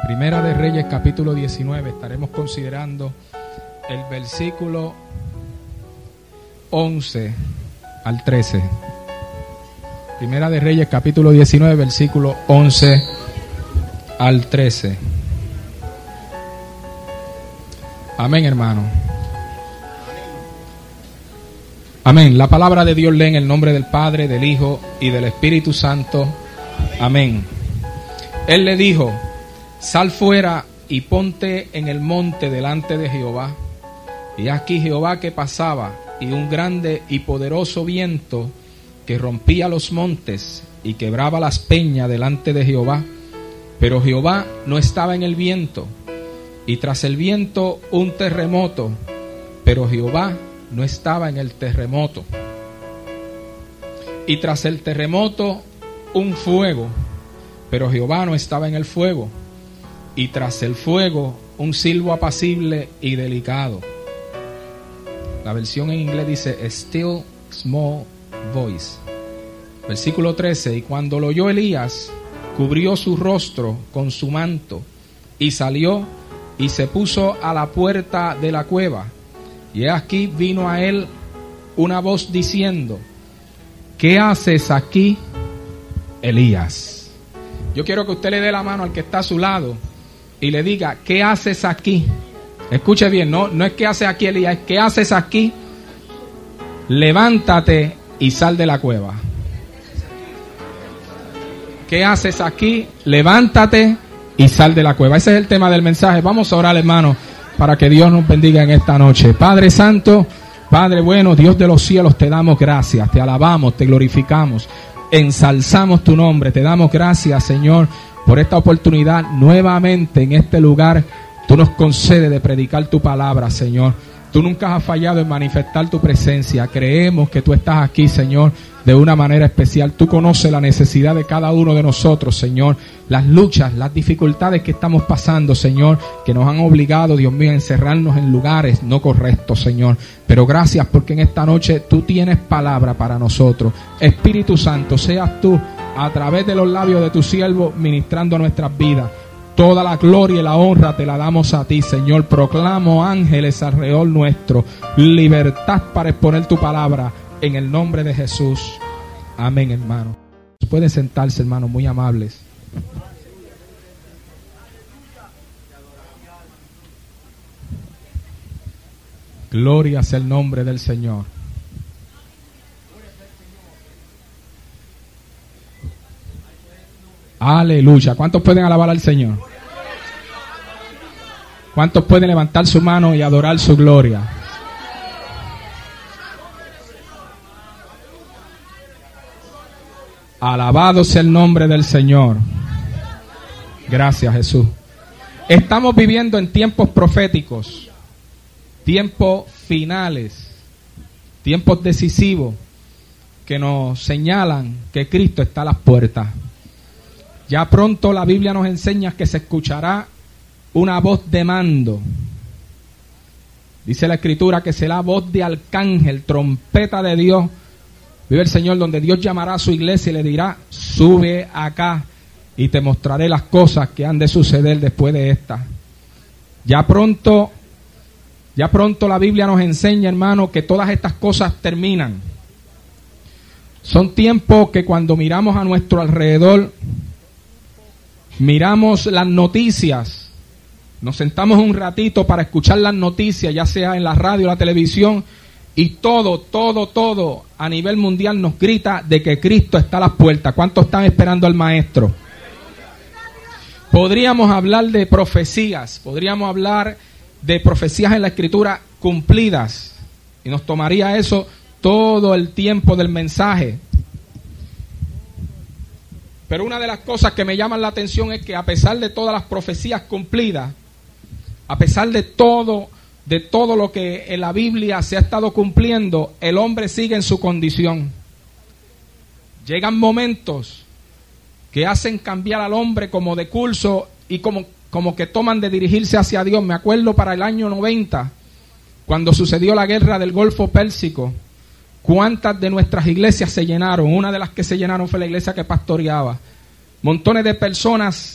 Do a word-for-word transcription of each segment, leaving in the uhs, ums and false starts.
Primera de Reyes, capítulo diecinueve. Estaremos considerando el versículo once al trece. Primera de Reyes, capítulo diecinueve, versículo once al trece. Amén, hermano. Amén. La palabra de Dios lee en el nombre del Padre, del Hijo y del Espíritu Santo. Amén. Él le dijo: sal fuera y ponte en el monte delante de Jehová. Y aquí Jehová que pasaba, y un grande y poderoso viento que rompía los montes y quebraba las peñas delante de Jehová. Pero Jehová no estaba en el viento, y tras el viento un terremoto, pero Jehová no estaba en el terremoto. Y tras el terremoto un fuego, pero Jehová no estaba en el fuego. Y tras el fuego un silbo apacible y delicado. La versión en inglés dice a still small voice. Versículo trece. Y cuando lo oyó Elías, cubrió su rostro con su manto y salió y se puso a la puerta de la cueva. Y aquí vino a él una voz diciendo: ¿qué haces aquí, Elías? Yo quiero que usted le dé la mano al que está a su lado y le diga: ¿qué haces aquí? Escuche bien, no, no es ¿qué haces aquí, Elías? Es ¿qué haces aquí? Levántate y sal de la cueva. ¿Qué haces aquí? Levántate y sal de la cueva. Ese es el tema del mensaje. Vamos a orar, hermano, para que Dios nos bendiga en esta noche. Padre Santo, Padre bueno, Dios de los cielos, te damos gracias, te alabamos, te glorificamos, ensalzamos tu nombre, te damos gracias, Señor, por esta oportunidad nuevamente en este lugar. Tú nos concedes de predicar tu palabra, Señor. Tú nunca has fallado en manifestar tu presencia. Creemos que tú estás aquí, Señor, de una manera especial. Tú conoces la necesidad de cada uno de nosotros, Señor. Las luchas, las dificultades que estamos pasando, Señor, que nos han obligado, Dios mío, a encerrarnos en lugares no correctos, Señor. Pero gracias porque en esta noche tú tienes palabra para nosotros. Espíritu Santo, seas tú a través de los labios de tu siervo ministrando nuestras vidas. Toda la gloria y la honra te la damos a ti, Señor. Proclamo ángeles alrededor nuestro, libertad para exponer tu palabra en el nombre de Jesús. Amén, hermano. Pueden sentarse, hermanos, muy amables. Gloria sea el nombre del Señor. Aleluya. ¿Cuántos pueden alabar al Señor? ¿Cuántos pueden levantar su mano y adorar su gloria? Alabado sea el nombre del Señor. Gracias, Jesús. Estamos viviendo en tiempos proféticos, tiempos finales, tiempos decisivos que nos señalan que Cristo está a las puertas. Ya pronto la Biblia nos enseña que se escuchará una voz de mando. Dice la Escritura que será voz de arcángel, trompeta de Dios. Vive el Señor, donde Dios llamará a su iglesia y le dirá: sube acá y te mostraré las cosas que han de suceder después de esta. Ya pronto, ya pronto la Biblia nos enseña, hermano, que todas estas cosas terminan. Son tiempos que cuando miramos a nuestro alrededor, miramos las noticias, nos sentamos un ratito para escuchar las noticias, ya sea en la radio o la televisión, y todo, todo, todo a nivel mundial nos grita de que Cristo está a las puertas. ¿Cuántos están esperando al Maestro? Podríamos hablar de profecías, podríamos hablar de profecías en la Escritura cumplidas, y nos tomaría eso todo el tiempo del mensaje. Pero una de las cosas que me llaman la atención es que a pesar de todas las profecías cumplidas, a pesar de todo, de todo lo que en la Biblia se ha estado cumpliendo, el hombre sigue en su condición. Llegan momentos que hacen cambiar al hombre como de curso y como, como que toman de dirigirse hacia Dios. Me acuerdo para el año noventa, cuando sucedió la guerra del Golfo Pérsico, cuántas de nuestras iglesias se llenaron. Una de las que se llenaron fue la iglesia que pastoreaba. Montones de personas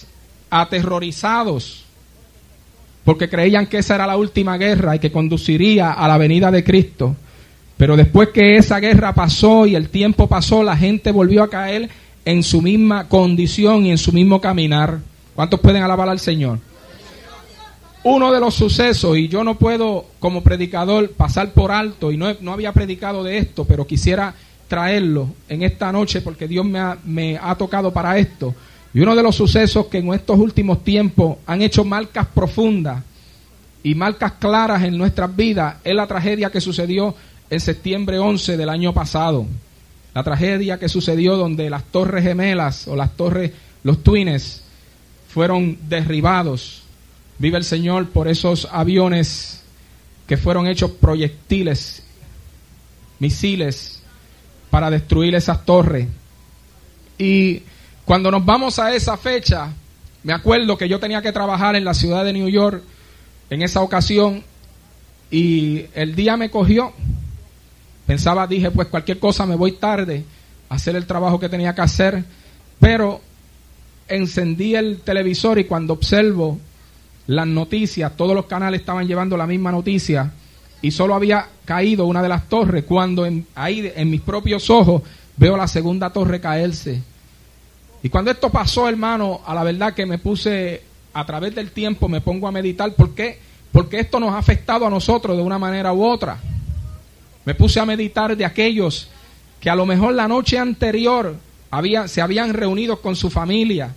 aterrorizados, porque creían que esa era la última guerra y que conduciría a la venida de Cristo. Pero después que esa guerra pasó y el tiempo pasó, la gente volvió a caer en su misma condición y en su mismo caminar. ¿Cuántos pueden alabar al Señor? Uno de los sucesos, y yo no puedo como predicador pasar por alto, y no, no había predicado de esto, pero quisiera traerlo en esta noche porque Dios me ha, me ha tocado para esto. Y uno de los sucesos que en estos últimos tiempos han hecho marcas profundas y marcas claras en nuestras vidas es la tragedia que sucedió en septiembre once del año pasado. La tragedia que sucedió donde las torres gemelas o las torres, los twins, fueron derribados. Vive el Señor por esos aviones que fueron hechos proyectiles, misiles, para destruir esas torres. Y cuando nos vamos a esa fecha, me acuerdo que yo tenía que trabajar en la ciudad de New York en esa ocasión y el día me cogió. Pensaba, dije, pues cualquier cosa me voy tarde a hacer el trabajo que tenía que hacer, pero encendí el televisor y cuando observo las noticias, todos los canales estaban llevando la misma noticia y solo había caído una de las torres, cuando en, ahí en mis propios ojos veo la segunda torre caerse. Y cuando esto pasó, hermano, a la verdad que me puse, a través del tiempo me pongo a meditar, ¿por qué? Porque esto nos ha afectado a nosotros de una manera u otra. Me puse a meditar de aquellos que a lo mejor la noche anterior había, se habían reunido con su familia.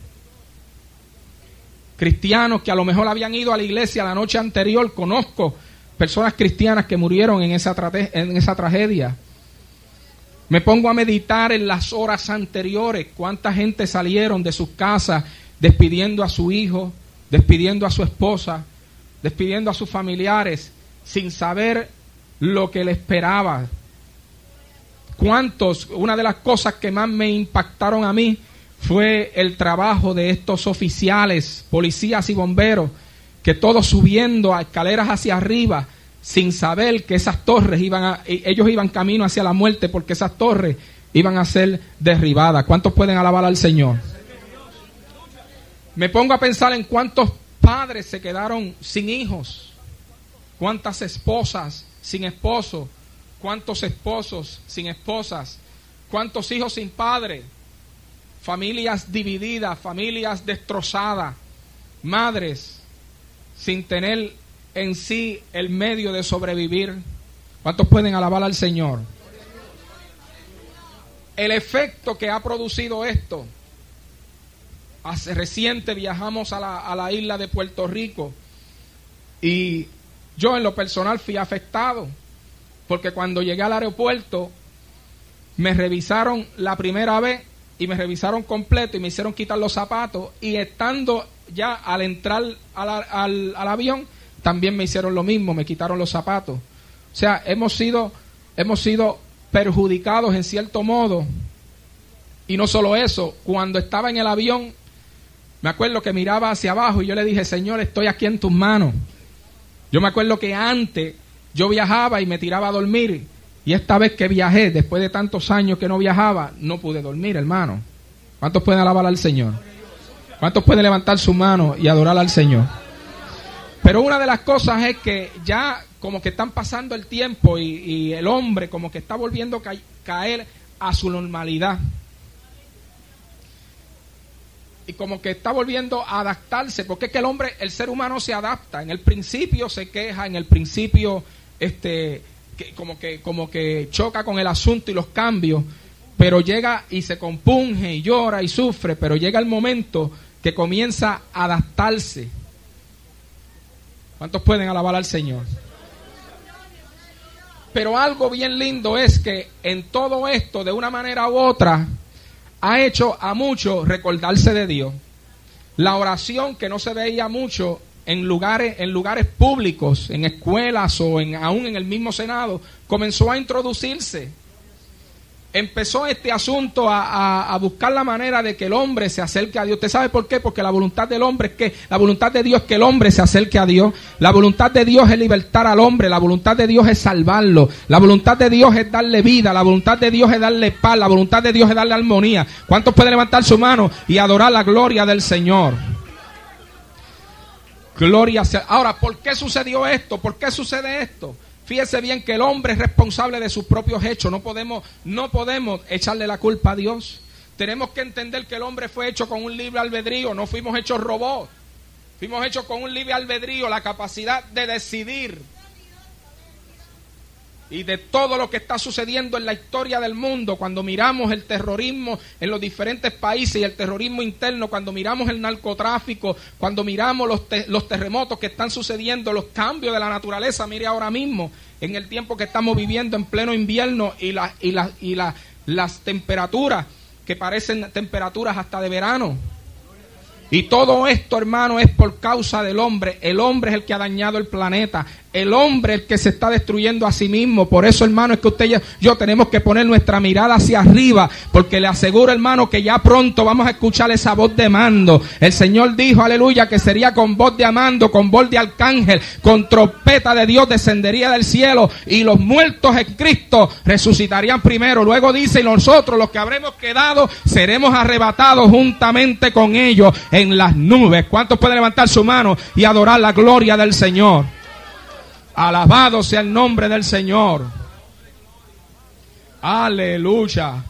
Cristianos que a lo mejor habían ido a la iglesia la noche anterior. Conozco personas cristianas que murieron en esa, trate, en esa tragedia. Me pongo a meditar en las horas anteriores. Cuánta gente salieron de sus casas despidiendo a su hijo, despidiendo a su esposa, despidiendo a sus familiares, sin saber lo que le esperaba. Cuántos, una de las cosas que más me impactaron a mí fue el trabajo de estos oficiales, policías y bomberos, que todos subiendo a escaleras hacia arriba, sin saber que esas torres iban a, ellos iban camino hacia la muerte, porque esas torres iban a ser derribadas. ¿Cuántos pueden alabar al Señor? Me pongo a pensar en cuántos padres se quedaron sin hijos, cuántas esposas sin esposo, cuántos esposos sin esposas, cuántos hijos sin padre, familias divididas, familias destrozadas, madres sin tener en sí el medio de sobrevivir. ¿Cuántos pueden alabar al Señor? El efecto que ha producido esto. Hace reciente viajamos a la, a la isla de Puerto Rico y yo en lo personal fui afectado porque cuando llegué al aeropuerto me revisaron la primera vez y me revisaron completo y me hicieron quitar los zapatos, y estando ya al entrar al, al, al avión también me hicieron lo mismo, me quitaron los zapatos. O sea, hemos sido, hemos sido perjudicados en cierto modo. Y no solo eso, cuando estaba en el avión me acuerdo que miraba hacia abajo y yo le dije: Señor, estoy aquí en tus manos. Yo me acuerdo que antes yo viajaba y me tiraba a dormir, y esta vez que viajé, después de tantos años que no viajaba, no pude dormir, hermano. ¿Cuántos pueden alabar al Señor? ¿Cuántos pueden levantar su mano y adorar al Señor? Pero una de las cosas es que ya como que están pasando el tiempo y, y el hombre como que está volviendo a ca- caer a su normalidad. Y como que está volviendo a adaptarse, porque es que el hombre, el ser humano se adapta. En el principio se queja, en el principio este, que, como que, como que choca con el asunto y los cambios, pero llega y se compunge y llora y sufre, pero llega el momento que comienza a adaptarse. ¿Cuántos pueden alabar al Señor? Pero algo bien lindo es que en todo esto, de una manera u otra, ha hecho a muchos recordarse de Dios. La oración que no se veía mucho en lugares, en lugares públicos, en escuelas o en, aún en el mismo Senado, comenzó a introducirse. Empezó este asunto a, a, a buscar la manera de que el hombre se acerque a Dios. ¿Usted sabe por qué? Porque la voluntad del hombre es que, la voluntad de Dios es que el hombre se acerque a Dios. La voluntad de Dios es libertar al hombre. La voluntad de Dios es salvarlo. La voluntad de Dios es darle vida. La voluntad de Dios es darle paz. La voluntad de Dios es darle armonía. ¿Cuántos pueden levantar su mano y adorar la gloria del Señor? Gloria sea. Ahora, ¿por qué sucedió esto? ¿Por qué sucede esto? Fíjese bien que el hombre es responsable de sus propios hechos. No podemos, no podemos echarle la culpa a Dios. Tenemos que entender que el hombre fue hecho con un libre albedrío. No fuimos hechos robots. Fuimos hechos con un libre albedrío, la capacidad de decidir. Y de todo lo que está sucediendo en la historia del mundo, cuando miramos el terrorismo en los diferentes países y el terrorismo interno, cuando miramos el narcotráfico, cuando miramos los, te los terremotos que están sucediendo, los cambios de la naturaleza, mire ahora mismo, en el tiempo que estamos viviendo en pleno invierno y, la, y, la, y la, las temperaturas que parecen temperaturas hasta de verano. Y todo esto, hermano, es por causa del hombre. El hombre es el que ha dañado el planeta. El hombre es el que se está destruyendo a sí mismo. Por eso, hermano, es que usted y yo tenemos que poner nuestra mirada hacia arriba. Porque le aseguro, hermano, que ya pronto vamos a escuchar esa voz de mando. El Señor dijo, aleluya, que sería con voz de mando, con voz de arcángel, con trompeta de Dios descendería del cielo. Y los muertos en Cristo resucitarían primero. Luego dice, y nosotros, los que habremos quedado, seremos arrebatados juntamente con ellos en las nubes. ¿Cuántos pueden levantar su mano y adorar la gloria del Señor? Alabado sea el nombre del Señor. Aleluya.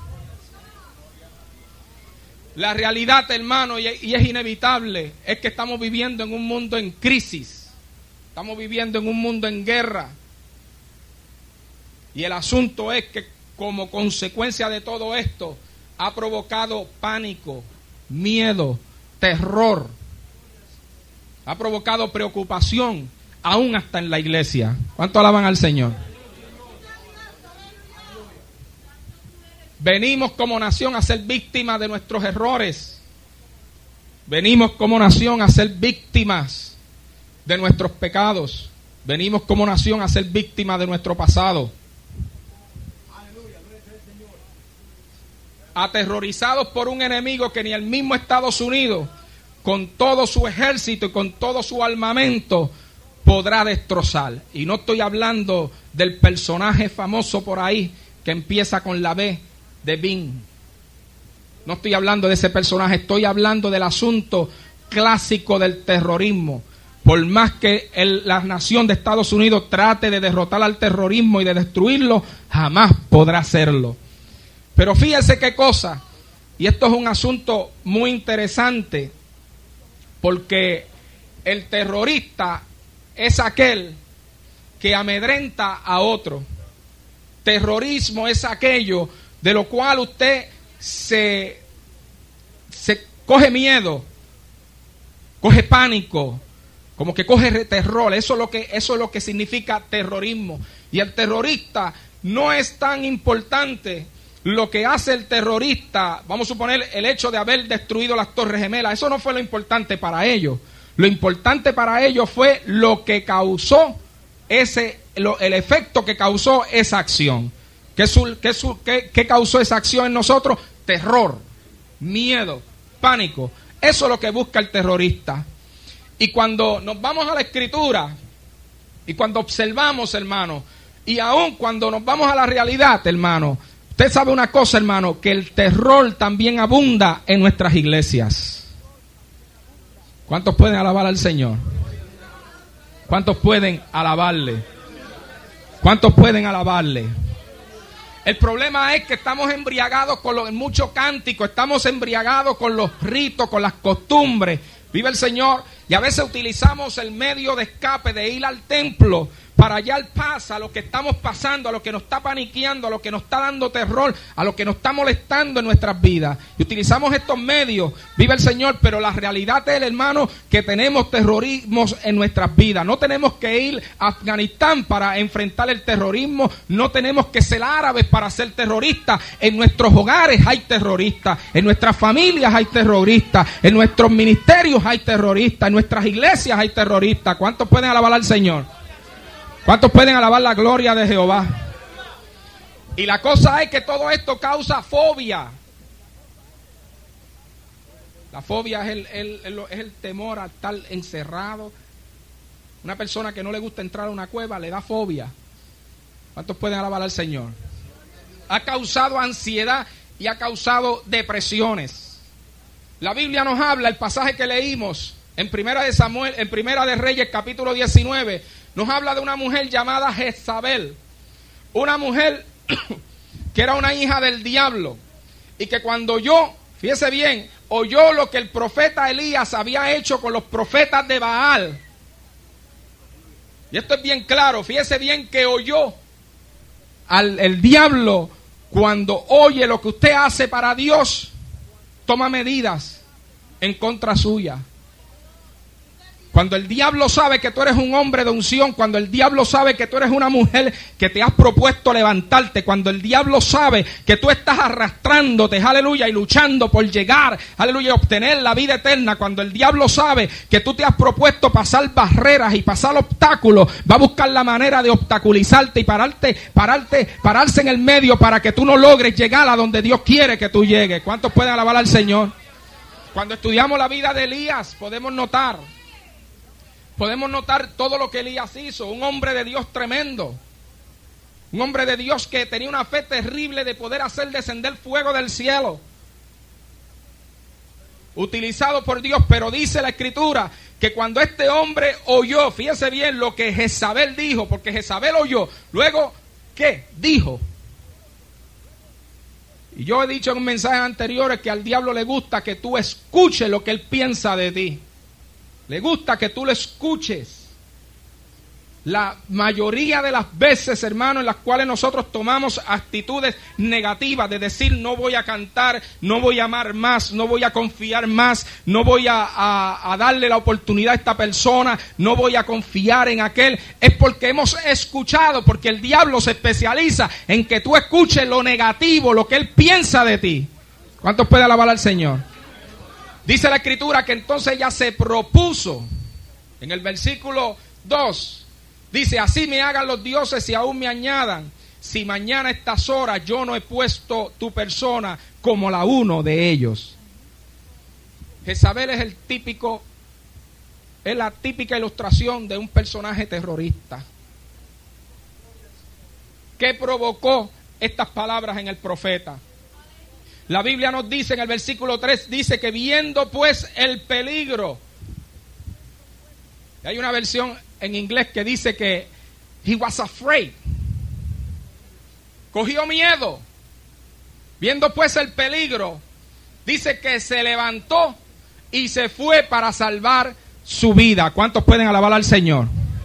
La realidad, hermano, y es inevitable, es que estamos viviendo en un mundo en crisis. Estamos viviendo en un mundo en guerra. Y el asunto es que como consecuencia de todo esto ha provocado pánico, miedo, terror. Ha provocado preocupación, aún hasta en la iglesia. ¿Cuánto alaban al Señor? Venimos como nación a ser víctimas de nuestros errores. Venimos como nación a ser víctimas de nuestros pecados. Venimos como nación a ser víctimas de nuestro pasado. Aterrorizados por un enemigo que ni el mismo Estados Unidos, con todo su ejército y con todo su armamento, podrá destrozar. Y no estoy hablando del personaje famoso por ahí que empieza con la B de Bin. No estoy hablando de ese personaje, estoy hablando del asunto clásico del terrorismo. Por más que el, la nación de Estados Unidos trate de derrotar al terrorismo y de destruirlo, jamás podrá hacerlo. Pero fíjese qué cosa, y esto es un asunto muy interesante, porque el terrorista es aquel que amedrenta a otro. Terrorismo es aquello de lo cual usted se, se coge miedo, coge pánico, como que coge terror. Eso es lo que, eso es lo que significa terrorismo. Y el terrorista no es tan importante lo que hace el terrorista, vamos a suponer el hecho de haber destruido las Torres Gemelas. Eso no fue lo importante para ellos. Lo importante para ellos fue lo que causó ese, lo, el efecto que causó esa acción. ¿Qué, su, qué, su, qué, ¿Qué causó esa acción en nosotros? Terror, miedo, pánico. Eso es lo que busca el terrorista. Y cuando nos vamos a la Escritura y cuando observamos, hermano, y aún cuando nos vamos a la realidad, hermano, usted sabe una cosa, hermano, que el terror también abunda en nuestras iglesias. ¿Cuántos pueden alabar al Señor? ¿Cuántos pueden alabarle? ¿Cuántos pueden alabarle? El problema es que estamos embriagados con los, mucho cántico, estamos embriagados con los ritos, con las costumbres. Vive el Señor. Y a veces utilizamos el medio de escape de ir al templo para hallar paz a lo que estamos pasando, a lo que nos está paniqueando, a lo que nos está dando terror, a lo que nos está molestando en nuestras vidas. Y utilizamos estos medios, vive el Señor, pero la realidad es, hermano, que tenemos terrorismos en nuestras vidas. No tenemos que ir a Afganistán para enfrentar el terrorismo, no tenemos que ser árabes para ser terroristas. En nuestros hogares hay terroristas, en nuestras familias hay terroristas, en nuestros ministerios hay terroristas, en nuestras iglesias hay terroristas. ¿Cuántos pueden alabar al Señor? ¿Cuántos pueden alabar la gloria de Jehová? Y la cosa es que todo esto causa fobia. La fobia es el, el, el, es el temor a estar encerrado. Una persona que no le gusta entrar a una cueva le da fobia. ¿Cuántos pueden alabar al Señor? Ha causado ansiedad y ha causado depresiones. La Biblia nos habla, el pasaje que leímos en Primera de Samuel, en Primera de Reyes, capítulo diecinueve, nos habla de una mujer llamada Jezabel. Una mujer que era una hija del diablo. Y que cuando oyó, fíjese bien, oyó lo que el profeta Elías había hecho con los profetas de Baal. Y esto es bien claro, fíjese bien que oyó al el diablo. Cuando oye lo que usted hace para Dios, toma medidas en contra suya. Cuando el diablo sabe que tú eres un hombre de unción, cuando el diablo sabe que tú eres una mujer que te has propuesto levantarte, cuando el diablo sabe que tú estás arrastrándote, aleluya, y luchando por llegar, aleluya, y obtener la vida eterna, cuando el diablo sabe que tú te has propuesto pasar barreras y pasar obstáculos, va a buscar la manera de obstaculizarte y pararte, pararte, pararse en el medio para que tú no logres llegar a donde Dios quiere que tú llegues. ¿Cuántos pueden alabar al Señor? Cuando estudiamos la vida de Elías, podemos notar Podemos notar todo lo que Elías hizo. Un hombre de Dios tremendo. Un hombre de Dios que tenía una fe terrible de poder hacer descender fuego del cielo. Utilizado por Dios, pero dice la Escritura que cuando este hombre oyó, fíjese bien lo que Jezabel dijo, porque Jezabel oyó. Luego, ¿qué? Dijo. Y yo he dicho en mensajes anteriores que al diablo le gusta que tú escuches lo que él piensa de ti. Le gusta que tú lo escuches. La mayoría de las veces, hermano, en las cuales nosotros tomamos actitudes negativas de decir no voy a cantar, no voy a amar más, no voy a confiar más, no voy a, a, a darle la oportunidad a esta persona, no voy a confiar en aquel, es porque hemos escuchado, porque el diablo se especializa en que tú escuches lo negativo, lo que él piensa de ti. ¿Cuántos pueden alabar al Señor? Dice la Escritura que entonces ella se propuso, en el versículo dos, dice, así me hagan los dioses y aún me añadan, si mañana a estas horas yo no he puesto tu persona como la uno de ellos. Jezabel es el típico, es la típica ilustración de un personaje terrorista. ¿Qué provocó estas palabras en el profeta? La Biblia nos dice en el versículo tres, dice que viendo pues el peligro. Hay una versión en inglés que dice que he was afraid. Cogió miedo. Viendo pues el peligro, dice que se levantó y se fue para salvar su vida. ¿Cuántos pueden alabar al Señor?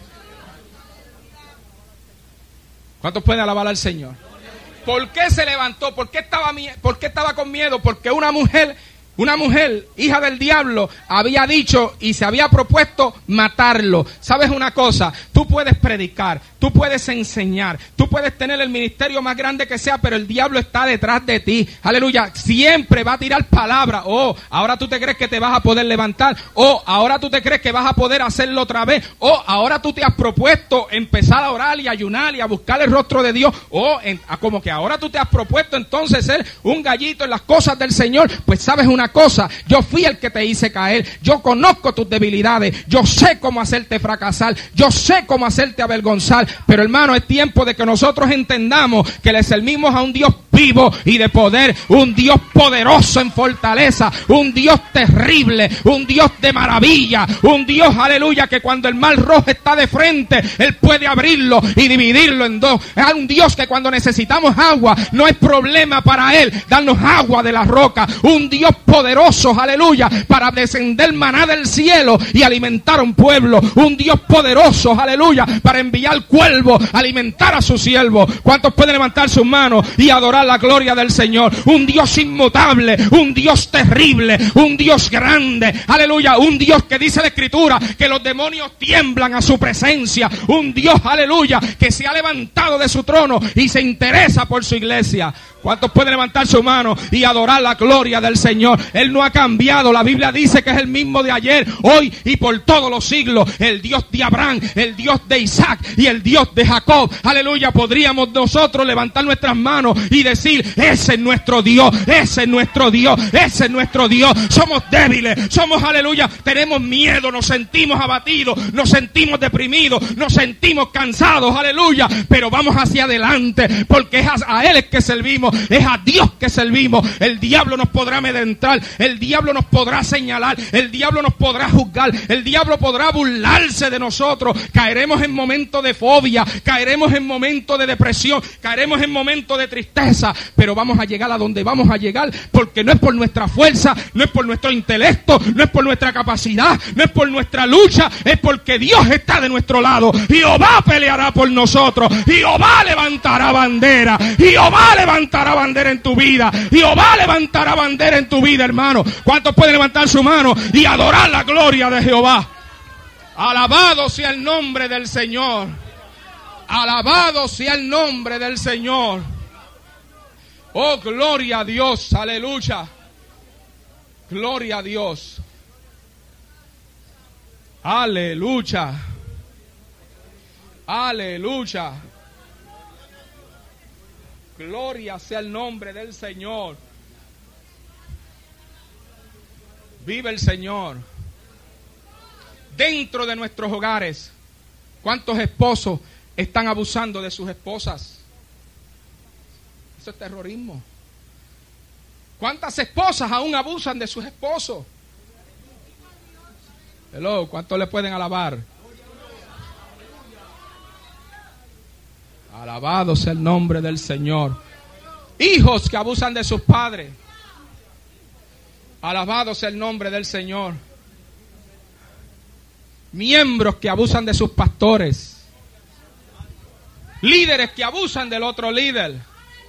¿Cuántos pueden alabar al Señor? ¿Por qué se levantó? ¿Por qué estaba, por qué estaba con miedo? Porque una mujer, una mujer, hija del diablo, había dicho y se había propuesto matarlo. ¿Sabes una cosa? Tú puedes predicar, tú puedes enseñar, tú puedes tener el ministerio más grande que sea, pero el diablo está detrás de ti. Aleluya. Siempre va a tirar palabras. Oh, ahora tú te crees que te vas a poder levantar. Oh, ahora tú te crees que vas a poder hacerlo otra vez. Oh, ahora tú te has propuesto empezar a orar y ayunar y a buscar el rostro de Dios. Oh, en, como que ahora tú te has propuesto entonces ser un gallito en las cosas del Señor. Pues sabes una cosa, yo fui el que te hice caer. Yo conozco tus debilidades. Yo sé cómo hacerte fracasar. Yo sé cómo hacerte avergonzar. Pero hermano, es tiempo de que nosotros entendamos que le servimos a un Dios vivo y de poder, un Dios poderoso en fortaleza, un Dios terrible, un Dios de maravilla, un Dios, aleluya, que cuando el mar rojo está de frente, Él puede abrirlo y dividirlo en dos. Es un Dios que cuando necesitamos agua, no es problema para Él darnos agua de la roca. Un Dios poderoso, aleluya, para descender maná del cielo y alimentar a un pueblo. Un Dios poderoso, aleluya, para enviar cuervo, alimentar a su siervo. ¿Cuántos pueden levantar sus manos y adorar la gloria del Señor? Un Dios inmutable, un Dios terrible, un Dios grande, aleluya, un Dios que dice la Escritura que los demonios tiemblan a su presencia, un Dios, aleluya, que se ha levantado de su trono y se interesa por su iglesia. ¿Cuántos pueden levantar su mano y adorar la gloria del Señor? Él no ha cambiado. La Biblia dice que es el mismo de ayer, hoy y por todos los siglos. El Dios de Abraham, el Dios de Isaac y el Dios de Jacob. Aleluya. Podríamos nosotros levantar nuestras manos y decir, ese es nuestro Dios, ese es nuestro Dios, ese es nuestro Dios. Somos débiles, somos, aleluya, tenemos miedo, nos sentimos abatidos, nos sentimos deprimidos, nos sentimos cansados, aleluya. Pero vamos hacia adelante porque es a Él es que servimos. es a Dios que servimos. El diablo nos podrá amedrentar, el diablo nos podrá señalar, el diablo nos podrá juzgar, el diablo podrá burlarse de nosotros. Caeremos en momentos de fobia, caeremos en momentos de depresión, caeremos en momentos de tristeza, pero vamos a llegar a donde vamos a llegar, porque no es por nuestra fuerza, no es por nuestro intelecto, no es por nuestra capacidad, no es por nuestra lucha, es porque Dios está de nuestro lado. Jehová peleará por nosotros, Jehová levantará bandera, Jehová levantará bandera en tu vida, Jehová levantará bandera en tu vida, hermano. ¿Cuántos pueden levantar su mano y adorar la gloria de Jehová? Alabado sea el nombre del Señor, alabado sea el nombre del Señor. Oh, gloria a Dios, aleluya, gloria a Dios, aleluya, aleluya, gloria sea el nombre del Señor. Vive el Señor. Dentro de nuestros hogares, ¿cuántos esposos están abusando de sus esposas? Eso es terrorismo. ¿Cuántas esposas aún abusan de sus esposos? Hello, ¿cuántos le pueden alabar? Alabado sea el nombre del Señor. Hijos que abusan de sus padres. Alabado sea el nombre del Señor. Miembros que abusan de sus pastores. Líderes que abusan del otro líder.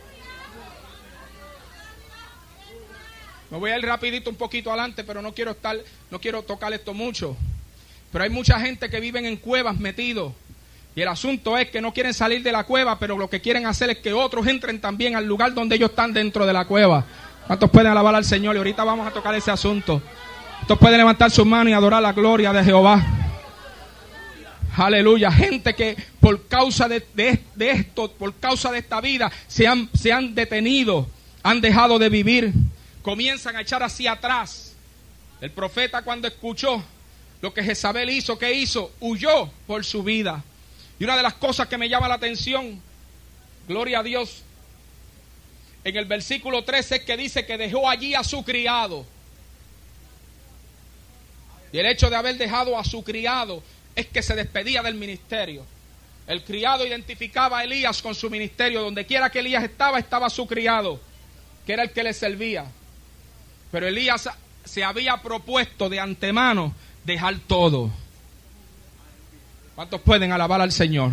Me voy a ir rapidito un poquito adelante, pero no quiero estar, no quiero tocar esto mucho. Pero hay mucha gente que viven en cuevas metidos. Y el asunto es que no quieren salir de la cueva, pero lo que quieren hacer es que otros entren también al lugar donde ellos están dentro de la cueva. ¿Cuántos pueden alabar al Señor? Y ahorita vamos a tocar ese asunto. ¿Cuántos pueden levantar sus manos y adorar la gloria de Jehová? Aleluya. Gente que por causa de, de, de esto, por causa de esta vida, se han, se han detenido, han dejado de vivir, comienzan a echar hacia atrás. El profeta, cuando escuchó lo que Jezabel hizo, ¿qué hizo? Huyó por su vida. Y una de las cosas que me llama la atención, gloria a Dios, en el versículo trece es que dice que dejó allí a su criado. Y el hecho de haber dejado a su criado es que se despedía del ministerio. El criado identificaba a Elías con su ministerio. Donde quiera que Elías estaba, estaba su criado, que era el que le servía. Pero Elías se había propuesto de antemano dejar todo. ¿Cuántos pueden alabar al Señor?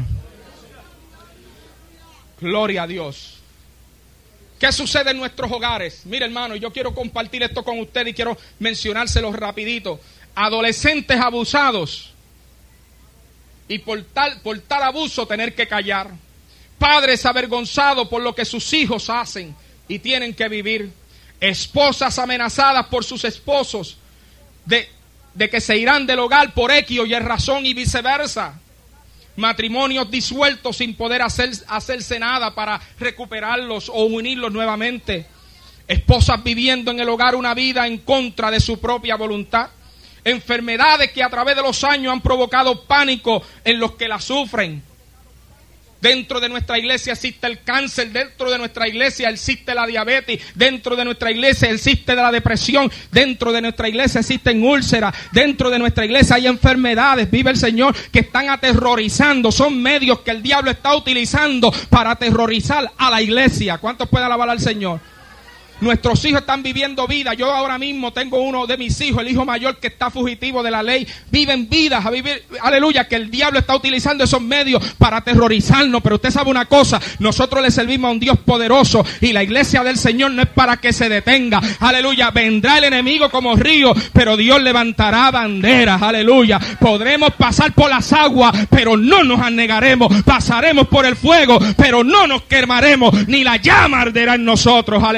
Gloria a Dios. ¿Qué sucede en nuestros hogares? Mire, hermano, yo quiero compartir esto con usted y quiero mencionárselo rapidito. Adolescentes abusados y por tal, por tal abuso tener que callar. Padres avergonzados por lo que sus hijos hacen y tienen que vivir. Esposas amenazadas por sus esposos de, de que se irán del hogar por X o Y razón y viceversa. Matrimonios disueltos sin poder hacer, hacerse nada para recuperarlos o unirlos nuevamente. Esposas viviendo en el hogar una vida en contra de su propia voluntad. Enfermedades que a través de los años han provocado pánico en los que la sufren. Dentro de nuestra iglesia existe el cáncer, dentro de nuestra iglesia existe la diabetes, dentro de nuestra iglesia existe la depresión, dentro de nuestra iglesia existen úlceras, dentro de nuestra iglesia hay enfermedades, vive el Señor, que están aterrorizando, son medios que el diablo está utilizando para aterrorizar a la iglesia. ¿Cuántos pueden alabar al Señor? Nuestros hijos están viviendo vida. Yo ahora mismo tengo uno de mis hijos, el hijo mayor, que está fugitivo de la ley. Viven vidas, a vivir, aleluya, que el diablo está utilizando esos medios para aterrorizarnos. Pero usted sabe una cosa, nosotros le servimos a un Dios poderoso y la iglesia del Señor no es para que se detenga. Aleluya, vendrá el enemigo como río, pero Dios levantará banderas. Aleluya, podremos pasar por las aguas, pero no nos anegaremos. Pasaremos por el fuego, pero no nos quemaremos, ni la llama arderá en nosotros. Aleluya.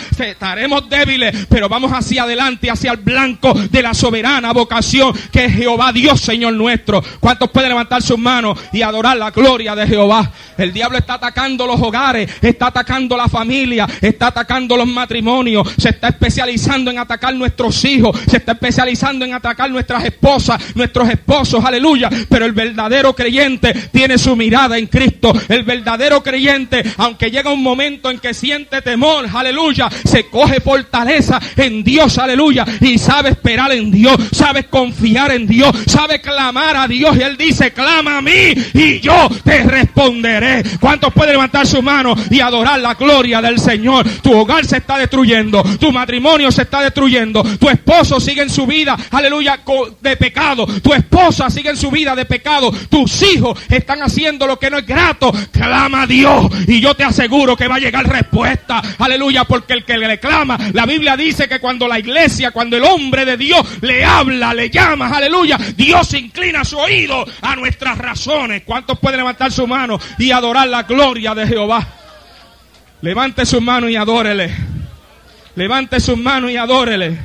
estaremos débiles, pero vamos hacia adelante, hacia el blanco de la soberana vocación que es Jehová Dios, Señor nuestro. ¿Cuántos pueden levantar sus manos y adorar la gloria de Jehová? El diablo está atacando los hogares, está atacando la familia, está atacando los matrimonios, se está especializando en atacar nuestros hijos, se está especializando en atacar nuestras esposas, nuestros esposos, aleluya. Pero el verdadero creyente tiene su mirada en Cristo. El verdadero creyente, aunque llega un momento en que siente temor, aleluya, se coge fortaleza en Dios, aleluya, y sabe esperar en Dios, sabe confiar en Dios, sabe clamar a Dios, y Él dice: clama a mí y yo te responderé. ¿Cuántos pueden levantar su mano y adorar la gloria del Señor? Tu hogar se está destruyendo, tu matrimonio se está destruyendo, tu esposo sigue en su vida, aleluya, de pecado, tu esposa sigue en su vida de pecado, tus hijos están haciendo lo que no es grato. Clama a Dios y yo te aseguro que va a llegar respuesta, aleluya, porque el que le clama, la Biblia dice que cuando la iglesia, cuando el hombre de Dios le habla, le llama, aleluya, Dios inclina su oído a nuestras razones. ¿Cuántos pueden levantar su mano y adorar la gloria de Jehová? Levante sus manos y adórele. Levante sus manos y adórele.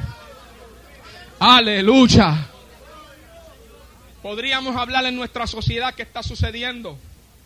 Aleluya. Podríamos hablar en nuestra sociedad qué está sucediendo.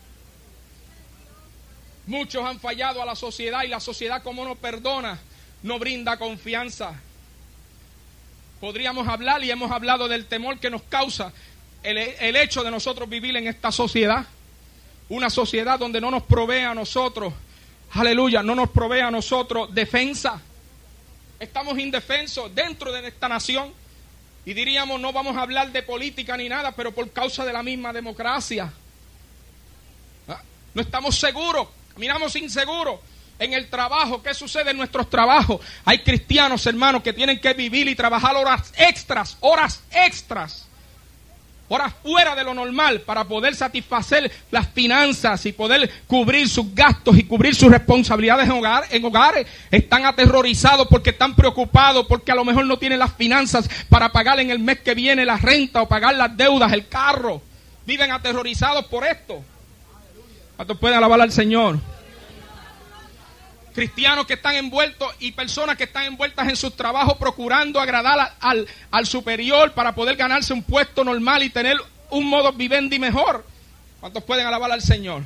Muchos han fallado a la sociedad y la sociedad, como no perdona, no brinda confianza. Podríamos hablar y hemos hablado del temor que nos causa el, el hecho de nosotros vivir en esta sociedad. Una sociedad donde no nos provee a nosotros, aleluya, no nos provee a nosotros defensa. Estamos indefensos dentro de esta nación. Y diríamos, no vamos a hablar de política ni nada, pero por causa de la misma democracia. ¿Ah? No estamos seguros, caminamos inseguros. En el trabajo, ¿qué sucede en nuestros trabajos? Hay cristianos, hermanos, que tienen que vivir y trabajar horas extras, horas extras. Horas fuera de lo normal para poder satisfacer las finanzas y poder cubrir sus gastos y cubrir sus responsabilidades en, hogar, en hogares. Están aterrorizados porque están preocupados porque a lo mejor no tienen las finanzas para pagar en el mes que viene la renta o pagar las deudas, el carro. Viven aterrorizados por esto. ¿Cuántos pueden alabar al Señor? Cristianos que están envueltos y personas que están envueltas en sus trabajos procurando agradar al, al, al superior para poder ganarse un puesto normal y tener un modo vivendi mejor. ¿Cuántos pueden alabar al Señor?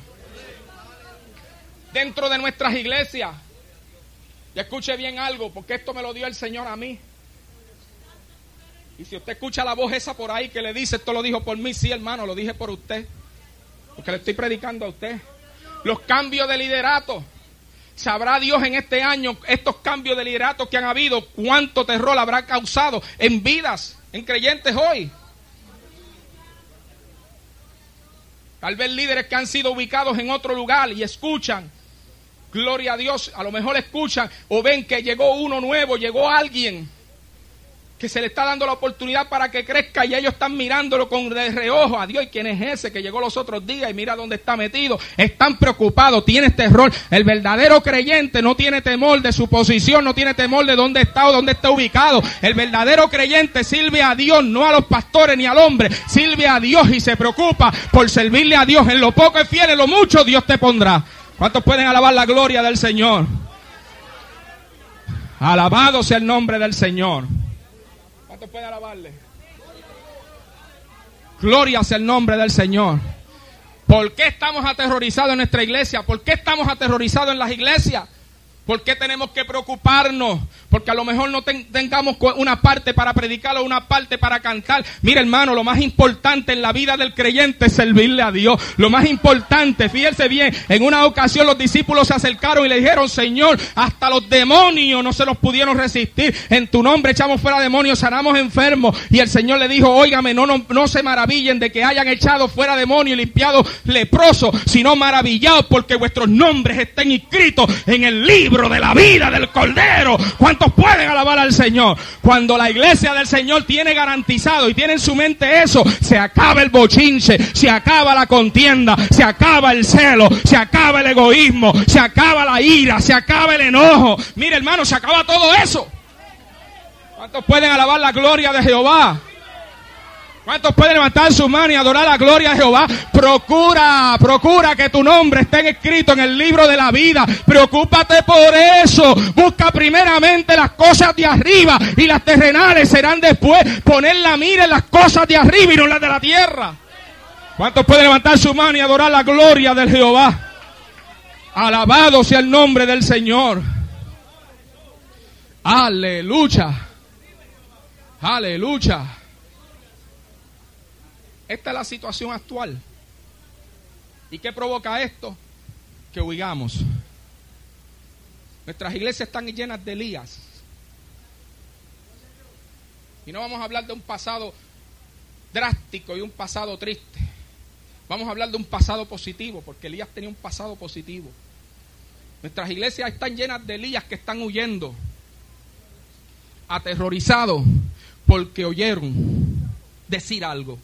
Dentro de nuestras iglesias, y escuche bien algo, porque esto me lo dio el Señor a mí. Y si usted escucha la voz esa por ahí que le dice, esto lo dijo por mí, sí, hermano, lo dije por usted, porque le estoy predicando a usted. Los cambios de liderato. Sabrá Dios en este año estos cambios de liderato que han habido, cuánto terror habrá causado en vidas, en creyentes hoy. Tal vez líderes que han sido ubicados en otro lugar y escuchan, gloria a Dios, a lo mejor escuchan o ven que llegó uno nuevo, llegó alguien que se le está dando la oportunidad para que crezca y ellos están mirándolo con de reojo. A Dios, ¿y quién es ese que llegó los otros días y mira dónde está metido? Están preocupados, tienen terror. El verdadero creyente no tiene temor de su posición, no tiene temor de dónde está o dónde está ubicado. El verdadero creyente sirve a Dios, no a los pastores ni al hombre. Sirve a Dios y se preocupa por servirle a Dios. En lo poco es fiel, en lo mucho Dios te pondrá. ¿Cuántos pueden alabar la gloria del Señor? Alabado sea el nombre del Señor. ¿Cuántos pueden alabarle? Gloria sea el nombre del Señor. ¿Por qué estamos aterrorizados en nuestra iglesia? ¿Por qué estamos aterrorizados en las iglesias? ¿Por qué tenemos que preocuparnos? Porque a lo mejor no ten, tengamos una parte para predicar o una parte para cantar. Mira, hermano, lo más importante en la vida del creyente es servirle a Dios. Lo más importante, fíjense bien, en una ocasión los discípulos se acercaron y le dijeron, Señor, hasta los demonios no se los pudieron resistir. En tu nombre echamos fuera demonios, sanamos enfermos. Y el Señor le dijo, óigame, no, no, no se maravillen de que hayan echado fuera demonios y limpiado leprosos, sino maravillados porque vuestros nombres estén inscritos en el libro de la vida del Cordero. ¿Cuántos pueden alabar al Señor? Cuando la iglesia del Señor tiene garantizado y tiene en su mente eso, se acaba el bochinche, se acaba la contienda, se acaba el celo, se acaba el egoísmo, se acaba la ira, se acaba el enojo. Mire, hermano, se acaba todo eso. ¿Cuántos pueden alabar la gloria de Jehová? ¿Cuántos pueden levantar su mano y adorar la gloria de Jehová? Procura, procura que tu nombre esté escrito en el libro de la vida. Preocúpate por eso. Busca primeramente las cosas de arriba y las terrenales serán después. Poner la mira en las cosas de arriba y no en las de la tierra. ¿Cuántos pueden levantar su mano y adorar la gloria del Jehová? Alabado sea el nombre del Señor. Aleluya. Aleluya. Esta es la situación actual. ¿Y qué provoca esto? Que huigamos. Nuestras iglesias están llenas de Elías. Y no vamos a hablar de un pasado drástico y un pasado triste. Vamos a hablar de un pasado positivo, porque Elías tenía un pasado positivo. Nuestras iglesias están llenas de Elías que están huyendo, aterrorizados, porque oyeron decir algo.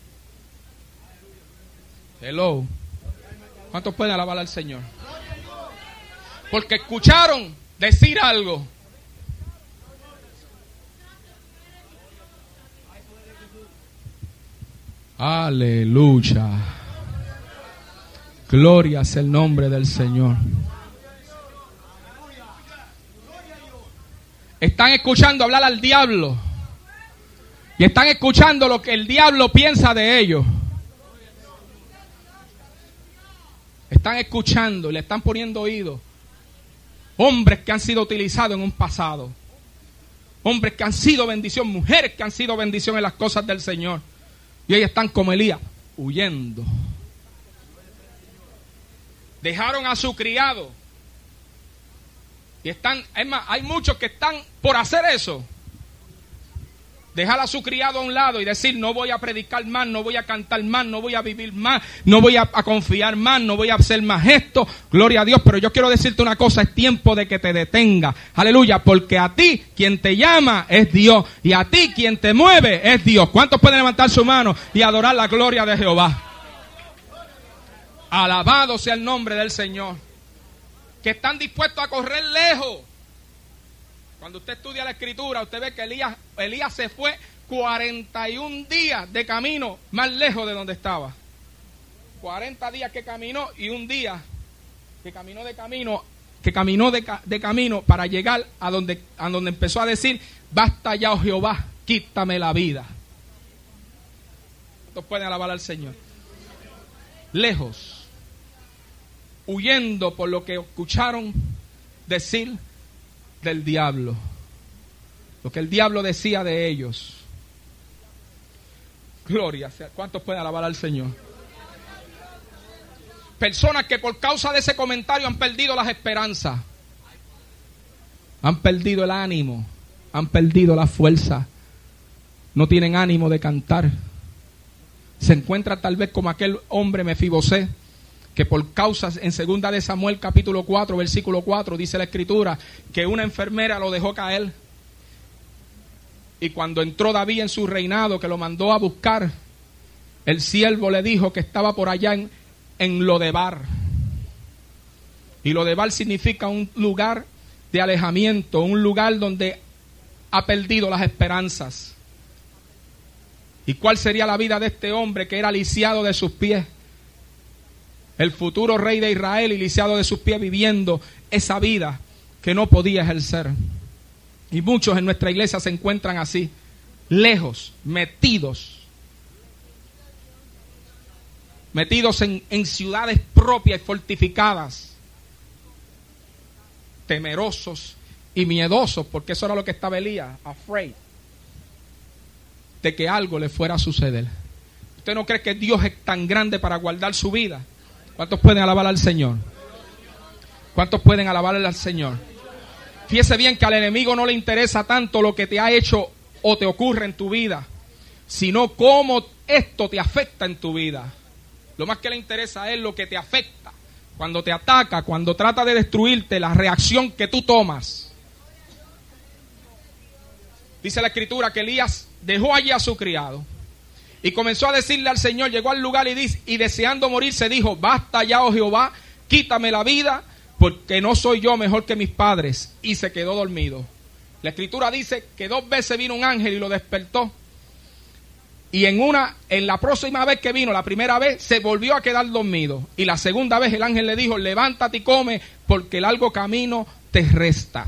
Hello. ¿Cuántos pueden alabar al Señor? Porque escucharon decir algo. Aleluya. Gloria es el nombre del Señor. Están escuchando hablar al diablo. Y están escuchando lo que el diablo piensa de ellos. Están escuchando y le están poniendo oído. Hombres que han sido utilizados en un pasado. Hombres que han sido bendición. Mujeres que han sido bendición en las cosas del Señor. Y ellos están como Elías, huyendo. Dejaron a su criado. Y están, es más, hay muchos que están por hacer eso. Dejar a su criado a un lado y decir, no voy a predicar más, no voy a cantar más, no voy a vivir más, no voy a, a confiar más, no voy a hacer más esto. Gloria a Dios, pero yo quiero decirte una cosa, es tiempo de que te detenga. Aleluya, porque a ti quien te llama es Dios y a ti quien te mueve es Dios. ¿Cuántos pueden levantar su mano y adorar la gloria de Jehová? Alabado sea el nombre del Señor. Que están dispuestos a correr lejos. Cuando usted estudia la escritura, usted ve que Elías, Elías se fue cuarenta y un días de camino más lejos de donde estaba. cuarenta días que caminó y un día que caminó de camino, que caminó de, de camino para llegar a donde, a donde empezó a decir, basta ya, oh Jehová, quítame la vida. ¿Cuántos pueden alabar al Señor? Lejos, huyendo por lo que escucharon decir del diablo, lo que el diablo decía de ellos. Gloria sea. ¿Cuántos pueden alabar al Señor? Personas que por causa de ese comentario han perdido las esperanzas, han perdido el ánimo, han perdido la fuerza, no tienen ánimo de cantar. Se encuentra tal vez como aquel hombre Mefibosé, que por causas, en segunda de Samuel capítulo cuatro, versículo cuatro, dice la escritura, que una enfermera lo dejó caer. Y cuando entró David en su reinado, que lo mandó a buscar, el siervo le dijo que estaba por allá en, en Lodebar. Y Lodebar significa un lugar de alejamiento, un lugar donde ha perdido las esperanzas. ¿Y cuál sería la vida de este hombre que era lisiado de sus pies? El futuro rey de Israel y lisiado de sus pies, viviendo esa vida que no podía ejercer. Y muchos en nuestra iglesia se encuentran así, lejos, metidos. Metidos en, en ciudades propias y fortificadas. Temerosos y miedosos, porque eso era lo que estaba Elías, afraid, de que algo le fuera a suceder. ¿Usted no cree que Dios es tan grande para guardar su vida? ¿Cuántos pueden alabar al Señor? ¿Cuántos pueden alabarle al Señor? Fíjese bien que al enemigo no le interesa tanto lo que te ha hecho o te ocurre en tu vida, sino cómo esto te afecta en tu vida. Lo más que le interesa es lo que te afecta. Cuando te ataca, cuando trata de destruirte, la reacción que tú tomas. Dice la escritura que Elías dejó allí a su criado y comenzó a decirle al Señor, llegó al lugar y, dice, y deseando morir se dijo, basta ya, oh Jehová, quítame la vida, porque no soy yo mejor que mis padres. Y se quedó dormido. La escritura dice que dos veces vino un ángel y lo despertó. Y en una, en la próxima vez que vino, la primera vez, se volvió a quedar dormido. Y la segunda vez el ángel le dijo, levántate y come, porque el largo camino te resta.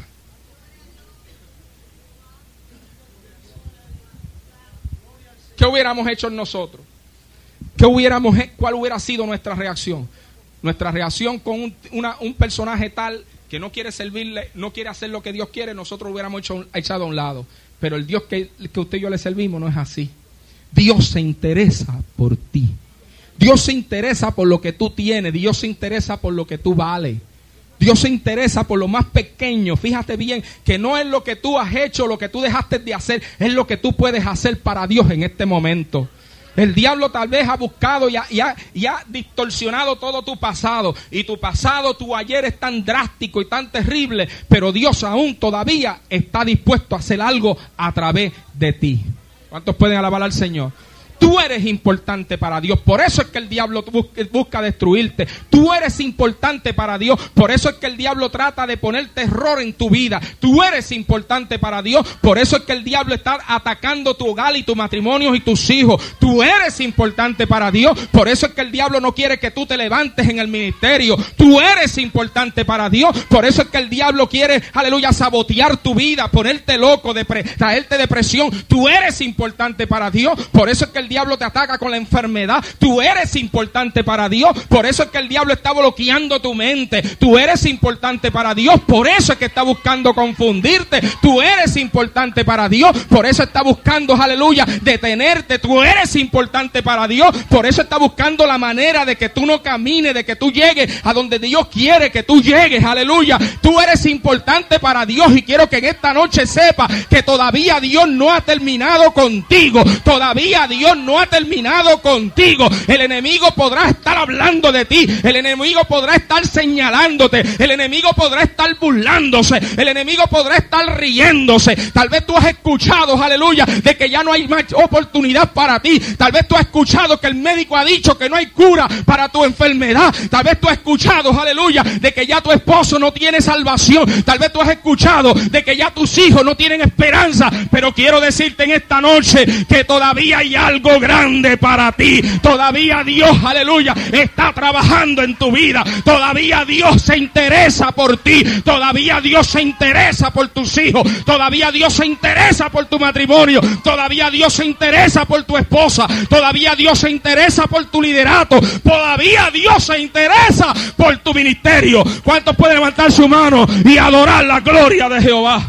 ¿Qué hubiéramos hecho nosotros? ¿Qué hubiéramos, ¿Cuál hubiera sido nuestra reacción? Nuestra reacción con un, una, un personaje tal que no quiere servirle, no quiere hacer lo que Dios quiere, nosotros hubiéramos hecho, echado a un lado. Pero el Dios que, que usted y yo le servimos no es así. Dios se interesa por ti. Dios se interesa por lo que tú tienes. Dios se interesa por lo que tú vales. Dios se interesa por lo más pequeño. Fíjate bien que no es lo que tú has hecho, lo que tú dejaste de hacer, es lo que tú puedes hacer para Dios en este momento. El diablo tal vez ha buscado y ha, y, ha, y ha distorsionado todo tu pasado. Y tu pasado, tu ayer es tan drástico y tan terrible. Pero Dios aún todavía está dispuesto a hacer algo a través de ti. ¿Cuántos pueden alabar al Señor? Tú eres importante para Dios, por eso es que el diablo busca destruirte. Tú eres importante para Dios, por eso es que el diablo trata de poner terror en tu vida. Tú eres importante para Dios, por eso es que el diablo está atacando tu hogar y tu matrimonio y tus hijos. Tú eres importante para Dios, por eso es que el diablo no quiere que tú te levantes en el ministerio. Tú eres importante para Dios, por eso es que el diablo quiere, aleluya, sabotear tu vida, ponerte loco, depre- traerte depresión. Tú eres importante para Dios, por eso es que el diablo te ataca con la enfermedad. Tú eres importante para Dios, por eso es que el diablo está bloqueando tu mente. Tú eres importante para Dios, por eso es que está buscando confundirte. Tú eres importante para Dios, por eso está buscando, aleluya, detenerte. Tú eres importante para Dios, por eso está buscando la manera de que tú no camines, de que tú llegues a donde Dios quiere que tú llegues, aleluya. Tú eres importante para Dios y quiero que en esta noche sepa que todavía Dios no ha terminado contigo. Todavía Dios no ha terminado contigo. El enemigo podrá estar hablando de ti, el enemigo podrá estar señalándote, el enemigo podrá estar burlándose, el enemigo podrá estar riéndose. Tal vez tú has escuchado, aleluya, de que ya no hay más oportunidad para ti. Tal vez tú has escuchado que el médico ha dicho que no hay cura para tu enfermedad. Tal vez tú has escuchado, aleluya, de que ya tu esposo no tiene salvación. Tal vez tú has escuchado de que ya tus hijos no tienen esperanza. Pero quiero decirte en esta noche que todavía hay algo grande para ti. Todavía Dios, aleluya, está trabajando en tu vida. Todavía Dios se interesa por ti. Todavía Dios se interesa por tus hijos. Todavía Dios se interesa por tu matrimonio. Todavía Dios se interesa por tu esposa. Todavía Dios se interesa por tu liderato. Todavía Dios se interesa por tu ministerio. ¿Cuántos pueden levantar su mano y adorar la gloria de Jehová?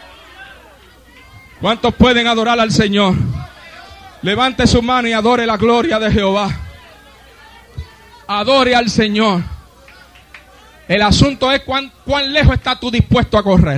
¿Cuántos pueden adorar al Señor? Levante su mano y adore la gloria de Jehová. Adore al Señor. El asunto es cuán, cuán lejos estás tú dispuesto a correr.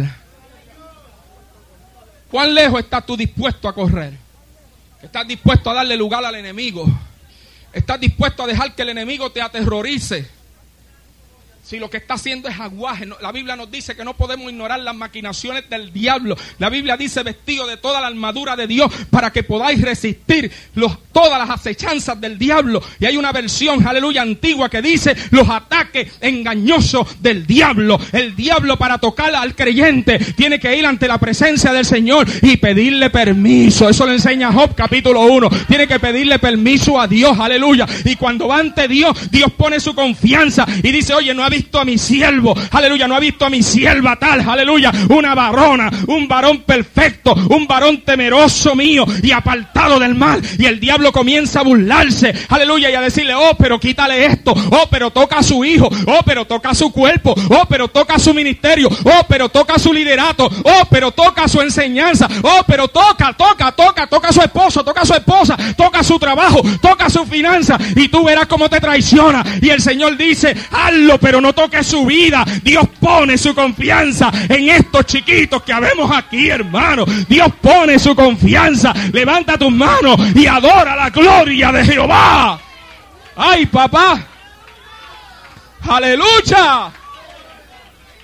Cuán lejos estás tú dispuesto a correr. Estás dispuesto a darle lugar al enemigo. Estás dispuesto a dejar que el enemigo te aterrorice. Si lo que está haciendo es aguaje, la Biblia nos dice que no podemos ignorar las maquinaciones del diablo. La Biblia dice vestido de toda la armadura de Dios para que podáis resistir los, todas las acechanzas del diablo. Y hay una versión, aleluya, antigua que dice los ataques engañosos del diablo. El diablo para tocar al creyente tiene que ir ante la presencia del Señor y pedirle permiso. Eso lo enseña Job capítulo uno. Tiene que pedirle permiso a Dios, aleluya. Y cuando va ante Dios, Dios pone su confianza y dice, oye, no ha visto a mi siervo, aleluya, no ha visto a mi sierva tal, aleluya, una varona, un varón perfecto, un varón temeroso mío y apartado del mal. Y el diablo comienza a burlarse, aleluya, y a decirle, oh, pero quítale esto, oh, pero toca a su hijo, oh, pero toca a su cuerpo, oh, pero toca a su ministerio, oh, pero toca a su liderato, oh, pero toca a su enseñanza, oh, pero toca, toca, toca, toca a su esposo, toca a su esposa, toca a su trabajo, toca a su finanza, y tú verás cómo te traiciona. Y el Señor dice, hazlo, pero no toque su vida. Dios pone su confianza en estos chiquitos que habemos aquí, hermano. Dios pone su confianza. Levanta tus manos y adora la gloria de Jehová. Ay, papá. Aleluya.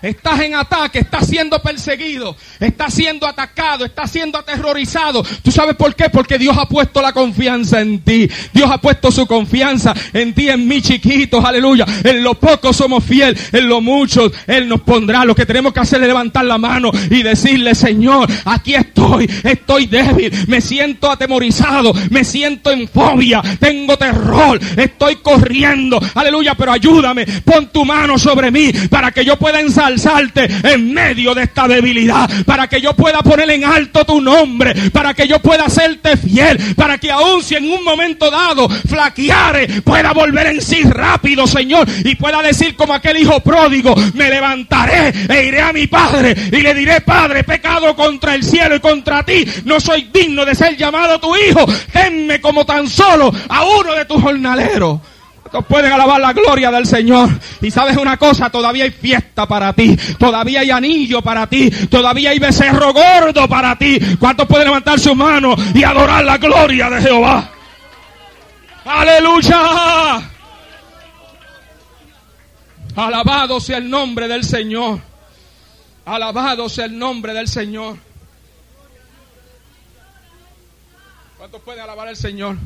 estás en ataque, estás siendo perseguido, estás siendo atacado, estás siendo aterrorizado. ¿Tú sabes por qué? Porque Dios ha puesto la confianza en ti. Dios ha puesto su confianza en ti, en mí, chiquitos, aleluya. En lo poco somos fieles, en lo mucho Él nos pondrá. Lo que tenemos que hacer es levantar la mano y decirle: Señor, aquí estoy, estoy débil, me siento atemorizado, me siento en fobia, tengo terror, estoy corriendo, aleluya, pero ayúdame, pon tu mano sobre mí para que yo pueda ensalzarte en medio de esta debilidad, para que yo pueda poner en alto tu nombre, para que yo pueda hacerte fiel, para que aun si en un momento dado flaqueare, pueda volver en sí rápido, Señor, y pueda decir como aquel hijo pródigo: me levantaré e iré a mi padre y le diré: Padre, he pecado contra el cielo y contra ti, no soy digno de ser llamado tu hijo, tenme como tan solo a uno de tus jornaleros. ¿Cuántos pueden alabar la gloria del Señor? Y sabes una cosa, todavía hay fiesta para ti, todavía hay anillo para ti, todavía hay becerro gordo para ti. ¿Cuántos pueden levantar su mano y adorar la gloria de Jehová? ¡Aleluya! Alabado sea el nombre del Señor. Alabado sea el nombre del Señor. ¿Cuántos pueden alabar al Señor?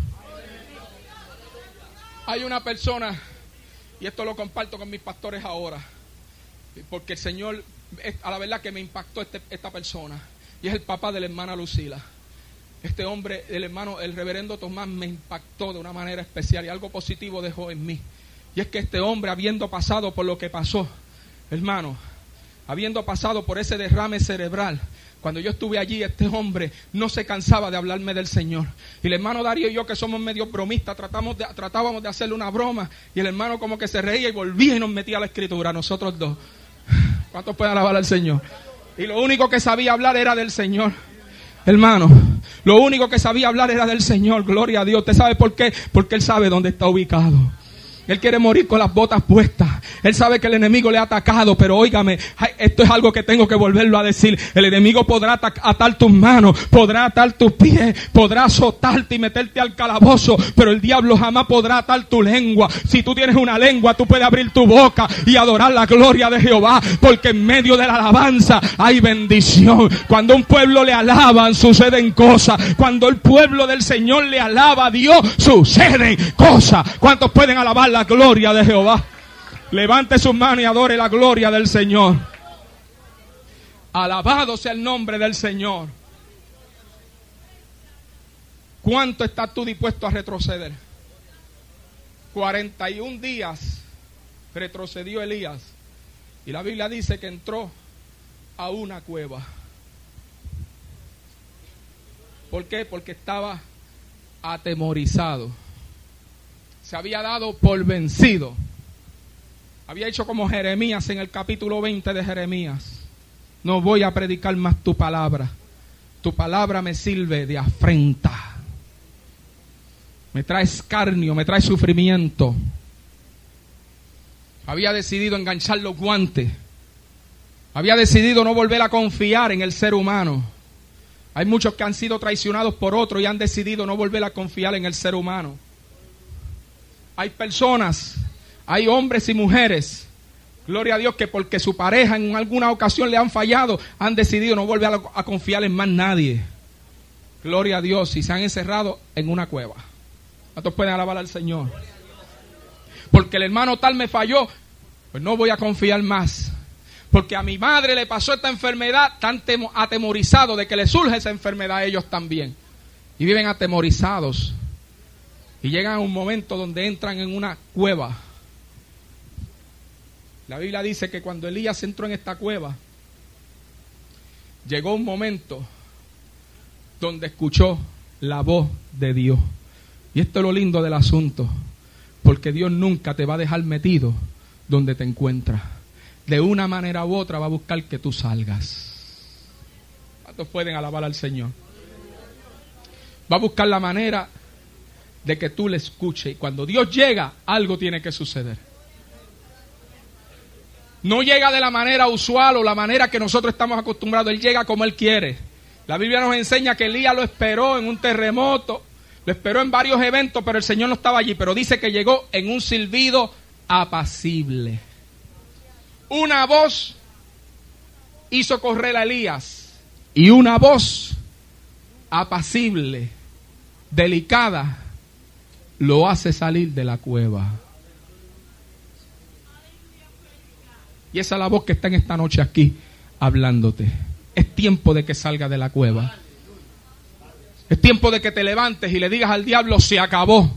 Hay una persona, y esto lo comparto con mis pastores ahora, porque el Señor, a la verdad que me impactó este, esta persona, y es el papá de la hermana Lucila. Este hombre, el hermano, el reverendo Tomás, me impactó de una manera especial y algo positivo dejó en mí. Y es que este hombre, habiendo pasado por lo que pasó, hermano, habiendo pasado por ese derrame cerebral, cuando yo estuve allí, este hombre no se cansaba de hablarme del Señor. Y el hermano Darío y yo, que somos medio bromistas, tratamos de, tratábamos de hacerle una broma. Y el hermano como que se reía y volvía y nos metía a la escritura, nosotros dos. ¿Cuántos pueden alabar al Señor? Y lo único que sabía hablar era del Señor. Hermano, lo único que sabía hablar era del Señor, gloria a Dios. ¿Usted sabe por qué? Porque Él sabe dónde está ubicado. Él quiere morir con las botas puestas. Él sabe que el enemigo le ha atacado, pero óigame, esto es algo que tengo que volverlo a decir. El enemigo podrá atar tus manos, podrá atar tus pies, podrá azotarte y meterte al calabozo, pero el diablo jamás podrá atar tu lengua. Si tú tienes una lengua, tú puedes abrir tu boca y adorar la gloria de Jehová, porque en medio de la alabanza hay bendición. Cuando un pueblo le alaban, suceden cosas. Cuando el pueblo del Señor le alaba a Dios, suceden cosas. ¿Cuántos pueden alabar la gloria de Jehová? Levante sus manos y adore la gloria del Señor. Alabado sea el nombre del Señor. ¿Cuánto estás tú dispuesto a retroceder? cuarenta y un días retrocedió Elías. Y la Biblia dice que entró a una cueva. ¿Por qué? Porque estaba atemorizado. Se había dado por vencido. Había hecho como Jeremías en el capítulo veinte de Jeremías: no voy a predicar más tu palabra. Tu palabra me sirve de afrenta. Me trae escarnio, me trae sufrimiento. Había decidido enganchar los guantes. Había decidido no volver a confiar en el ser humano. Hay muchos que han sido traicionados por otros y han decidido no volver a confiar en el ser humano. Hay personas, hay hombres y mujeres, gloria a Dios, que porque su pareja en alguna ocasión le han fallado, han decidido no volver a, a confiar en más nadie. Gloria a Dios, y se han encerrado en una cueva. ¿Cuántos pueden alabar al Señor? Porque el hermano tal me falló, pues no voy a confiar más. Porque a mi madre le pasó esta enfermedad, tan atemorizado de que le surge esa enfermedad a ellos también. Y viven atemorizados. Y llegan a un momento donde entran en una cueva. La Biblia dice que cuando Elías entró en esta cueva, llegó un momento donde escuchó la voz de Dios. Y esto es lo lindo del asunto, porque Dios nunca te va a dejar metido donde te encuentras. De una manera u otra va a buscar que tú salgas. ¿Cuántos pueden alabar al Señor? Va a buscar la manera de que tú le escuches. Y cuando Dios llega, algo tiene que suceder. No llega de la manera usual o la manera que nosotros estamos acostumbrados. Él llega como Él quiere. La Biblia nos enseña que Elías lo esperó en un terremoto, lo esperó en varios eventos, pero el Señor no estaba allí. Pero dice que llegó en un silbido apacible. Una voz hizo correr a Elías, y una voz apacible, delicada, lo hace salir de la cueva. Y esa es la voz que está en esta noche aquí hablándote. Es tiempo de que salga de la cueva. Es tiempo de que te levantes y le digas al diablo: se acabó.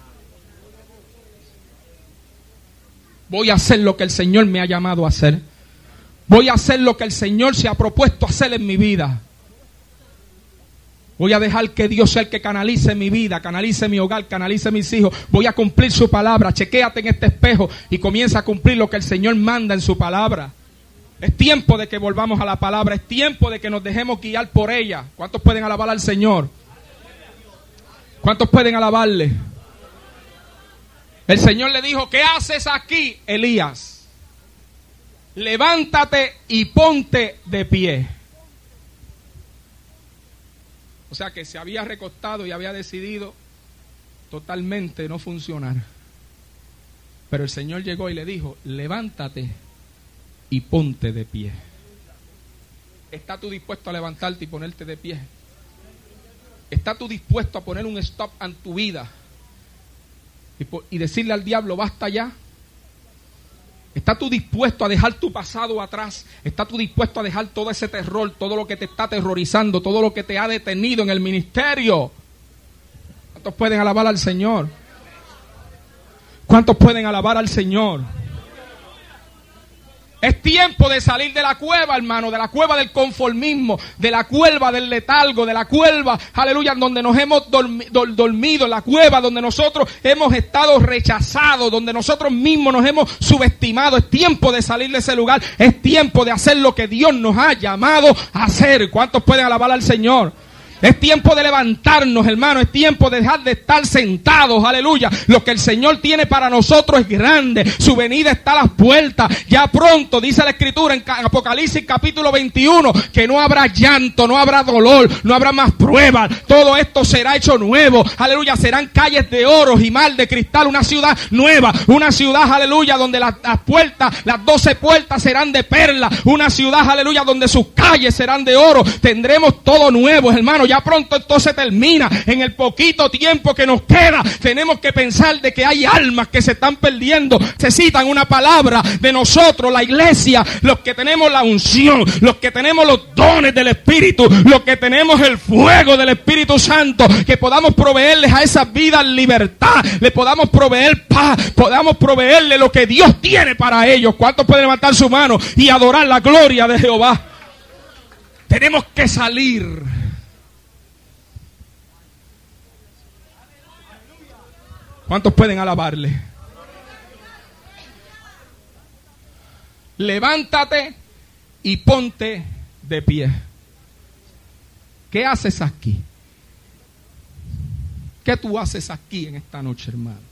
Voy a hacer lo que el Señor me ha llamado a hacer. Voy a hacer lo que el Señor se ha propuesto hacer en mi vida. Voy a dejar que Dios sea el que canalice mi vida, canalice mi hogar, canalice mis hijos. Voy a cumplir su palabra. Chequéate en este espejo y comienza a cumplir lo que el Señor manda en su palabra. Es tiempo de que volvamos a la palabra. Es tiempo de que nos dejemos guiar por ella. ¿Cuántos pueden alabar al Señor? ¿Cuántos pueden alabarle? El Señor le dijo: ¿qué haces aquí, Elías? Levántate y ponte de pie. O sea que se había recostado y había decidido totalmente no funcionar. Pero el Señor llegó y le dijo: levántate y ponte de pie. ¿Estás tú dispuesto a levantarte y ponerte de pie? ¿Estás tú dispuesto a poner un stop en tu vida y, por, y decirle al diablo: basta ya? ¿Estás tú dispuesto a dejar tu pasado atrás? ¿Estás tú dispuesto a dejar todo ese terror, todo lo que te está aterrorizando, todo lo que te ha detenido en el ministerio? ¿Cuántos pueden alabar al Señor? ¿Cuántos pueden alabar al Señor? Es tiempo de salir de la cueva, hermano, de la cueva del conformismo, de la cueva del letargo, de la cueva, aleluya, donde nos hemos dormi, dor, dormido, la cueva donde nosotros hemos estado rechazados, donde nosotros mismos nos hemos subestimado. Es tiempo de salir de ese lugar, es tiempo de hacer lo que Dios nos ha llamado a hacer. ¿Cuántos pueden alabar al Señor? Es tiempo de levantarnos, hermano. Es tiempo de dejar de estar sentados. Aleluya. Lo que el Señor tiene para nosotros es grande. Su venida está a las puertas. Ya pronto, dice la Escritura en Apocalipsis capítulo veintiuno, que no habrá llanto, no habrá dolor, no habrá más pruebas. Todo esto será hecho nuevo. Aleluya. Serán calles de oro y mar de cristal. Una ciudad nueva. Una ciudad, aleluya, donde las, las puertas, las doce puertas serán de perla. Una ciudad, aleluya, donde sus calles serán de oro. Tendremos todo nuevo, hermano. Ya pronto esto se termina. En el poquito tiempo que nos queda, tenemos que pensar de que hay almas que se están perdiendo. Necesitan una palabra de nosotros, la iglesia, los que tenemos la unción, los que tenemos los dones del Espíritu, los que tenemos el fuego del Espíritu Santo, que podamos proveerles a esas vidas libertad, le podamos proveer paz, podamos proveerle lo que Dios tiene para ellos. ¿Cuántos pueden levantar su mano y adorar la gloria de Jehová? Tenemos que salir. ¿Cuántos pueden alabarle? Levántate y ponte de pie. ¿Qué haces aquí? ¿Qué tú haces aquí en esta noche, hermano?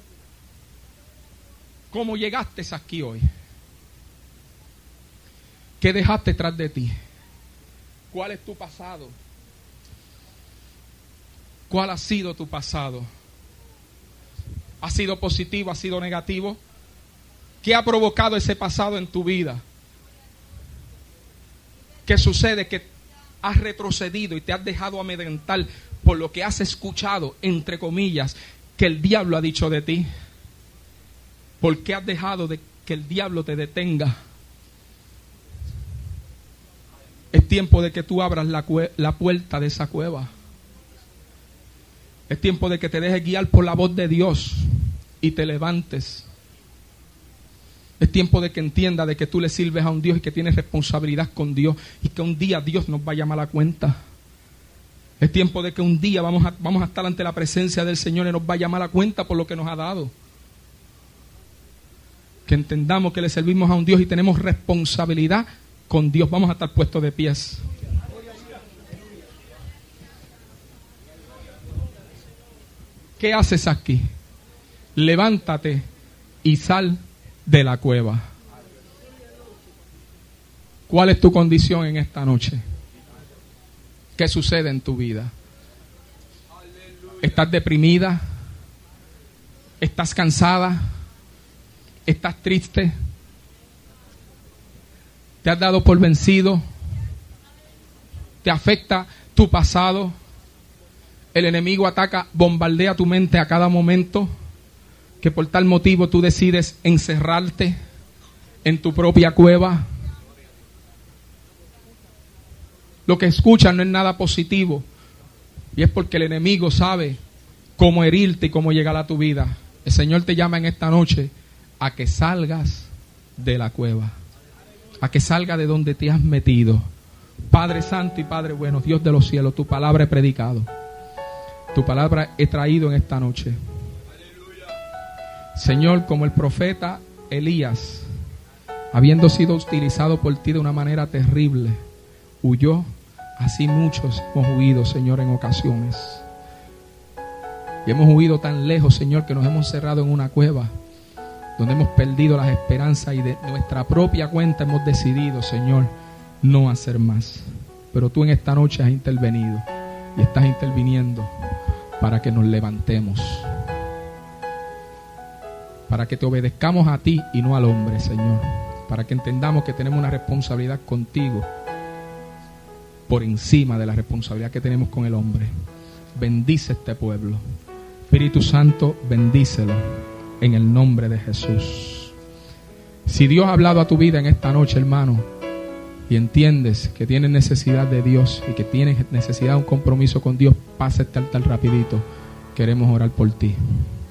¿Cómo llegaste aquí hoy? ¿Qué dejaste tras de ti? ¿Cuál es tu pasado? ¿Cuál ha sido tu pasado? ¿Ha sido positivo? ¿Ha sido negativo? ¿Qué ha provocado ese pasado en tu vida? ¿Qué sucede? Que has retrocedido y te has dejado amedrentar por lo que has escuchado, entre comillas, que el diablo ha dicho de ti. ¿Por qué has dejado de que el diablo te detenga? Es tiempo de que tú abras la, cue- la puerta de esa cueva. Es tiempo de que te dejes guiar por la voz de Dios y te levantes. Es tiempo de que entiendas de que tú le sirves a un Dios y que tienes responsabilidad con Dios y que un día Dios nos va a llamar a cuenta. Es tiempo de que un día vamos a, vamos a estar ante la presencia del Señor y nos va a llamar a cuenta por lo que nos ha dado. Que entendamos que le servimos a un Dios y tenemos responsabilidad con Dios. Vamos a estar puestos de pies. ¿Qué haces aquí? Levántate y sal de la cueva. ¿Cuál es tu condición en esta noche? ¿Qué sucede en tu vida? ¿Estás deprimida? ¿Estás cansada? ¿Estás triste? te has dado por vencido, te afecta tu pasado, el enemigo ataca, bombardea tu mente a cada momento, que por tal motivo tú decides encerrarte en tu propia cueva. Lo que escuchas no es nada positivo, y es porque el enemigo sabe cómo herirte y cómo llegar a tu vida. El Señor te llama en esta noche a que salgas de la cueva, a que salgas de donde te has metido. Padre Santo y Padre bueno, Dios de los cielos, tu palabra he predicado, tu palabra he traído en esta noche. Señor, como el profeta Elías, habiendo sido utilizado por ti de una manera terrible, huyó, así muchos hemos huido, Señor, en ocasiones. Y hemos huido tan lejos, Señor, que nos hemos cerrado en una cueva, donde hemos perdido las esperanzas y de nuestra propia cuenta hemos decidido, Señor, no hacer más. Pero tú en esta noche has intervenido y estás interviniendo para que nos levantemos, para que te obedezcamos a ti y no al hombre, Señor, para que entendamos que tenemos una responsabilidad contigo por encima de la responsabilidad que tenemos con el hombre. Bendice este pueblo, Espíritu Santo, bendícelo en el nombre de Jesús. Si Dios ha hablado a tu vida en esta noche, hermano, y entiendes que tienes necesidad de Dios y que tienes necesidad de un compromiso con Dios, pasa este altar rapidito. Queremos orar por ti.